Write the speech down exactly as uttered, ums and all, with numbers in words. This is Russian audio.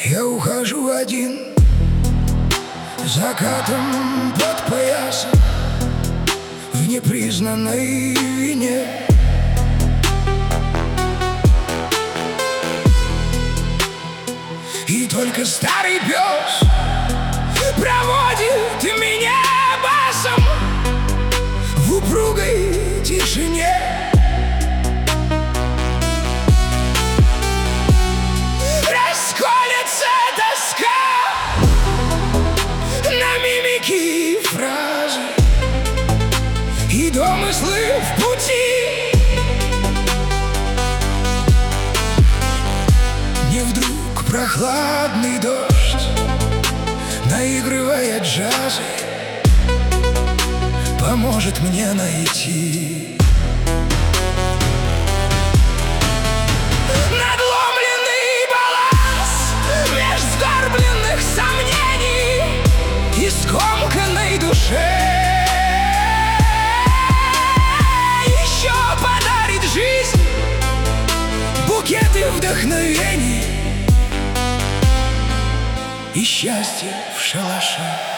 Я ухожу один, закатом под поясом, в непризнанной вине. И только старый пес проводит меня басом в упругой тишине. Расколется тоска на мимики и фразы, и домыслы в пути. Не вдруг прохладный дождь, наигрывая джазы, поможет мне найти надломленный баланс меж сгорбленных сомнений и скомканной душе. Еще подарит жизнь букеты вдохновений и счастье в шалаше.